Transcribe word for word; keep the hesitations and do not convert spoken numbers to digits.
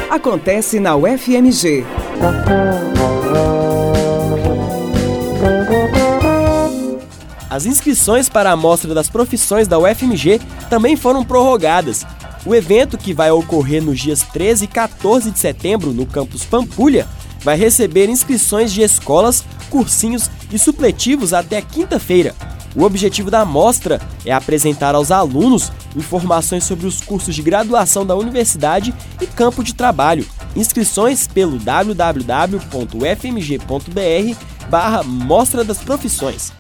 acontece na U F M G. As inscrições para a Mostra das Profissões da U F M G também foram prorrogadas. O evento, que vai ocorrer nos dias treze e quatorze de setembro no campus Pampulha, vai receber inscrições de escolas, cursinhos e supletivos até quinta-feira. O objetivo da mostra é apresentar aos alunos informações sobre os cursos de graduação da universidade e campo de trabalho. Inscrições pelo w w w ponto u f m g ponto b r barra Mostra das Profissões.